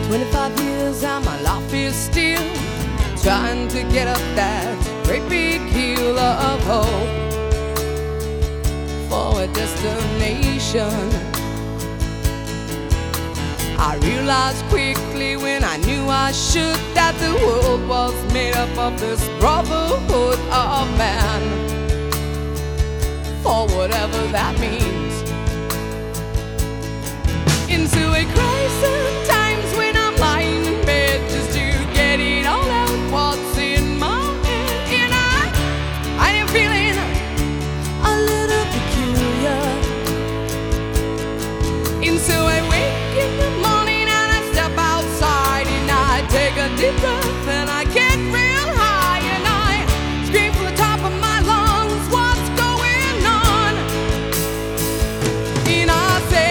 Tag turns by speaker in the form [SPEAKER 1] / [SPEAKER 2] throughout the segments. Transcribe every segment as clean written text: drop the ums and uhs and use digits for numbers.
[SPEAKER 1] 25 years and my life is still trying to get up that great big hill of hope for a destination. I realized quickly when I knew I should that the world was made up of this brotherhood of man, for whatever that means. Into a crisis times when I'm lying in bed just to get it all out what's in my head, and I am feeling a little peculiar. And so I wake in the morning and I step outside and I take a deep breath and I get real high and I scream from the top of my lungs, what's going on? And I say,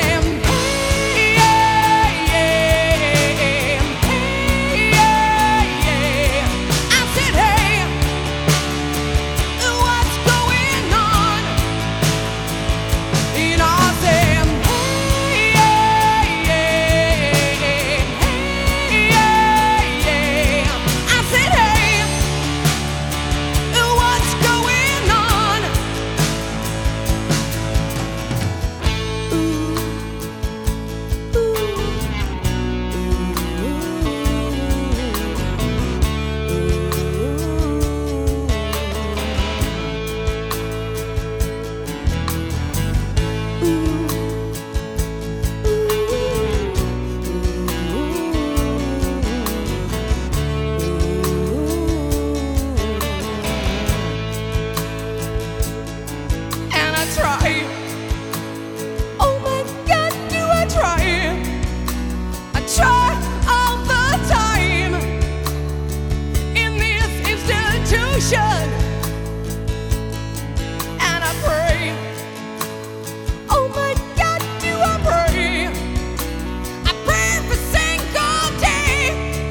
[SPEAKER 1] and I pray, oh my God, do I pray? I pray every single day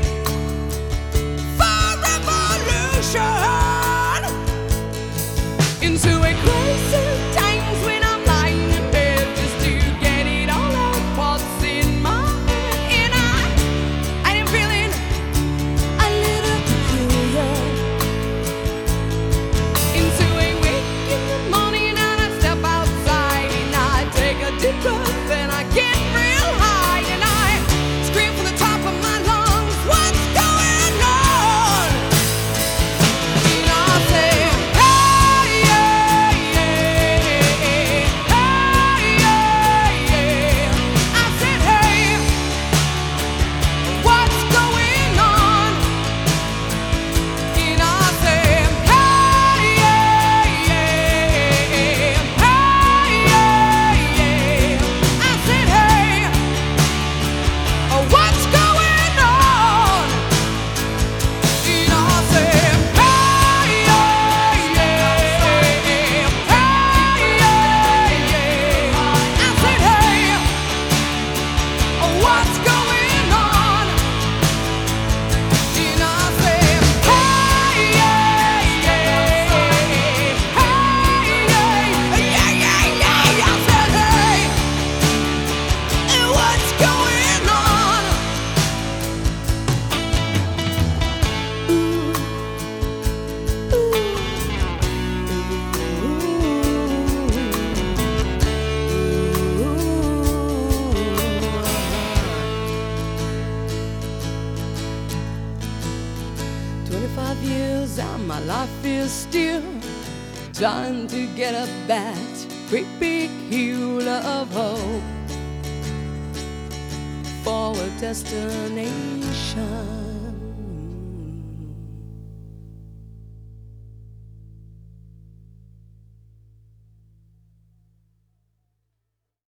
[SPEAKER 1] for revolution. Into a crisis times when I'm lying in bed just to get it all out what's in my head, and I am feeling a little peculiar. Then I get real high and I scream from the top of my lungs, what's going on? And I say, hey, yeah, yeah, hey, yeah, yeah. I said, hey, what's going on? And I say, hey, yeah, yeah, what's going on? And I say, hey, yeah, yeah, hey, yeah, yeah. I said, hey, what's going on? And I say, hey, yeah, yeah, hey, yeah, yeah. I said, hey, what's going on? 25 years and my life is still trying to get up that great big hill of hope for a destination.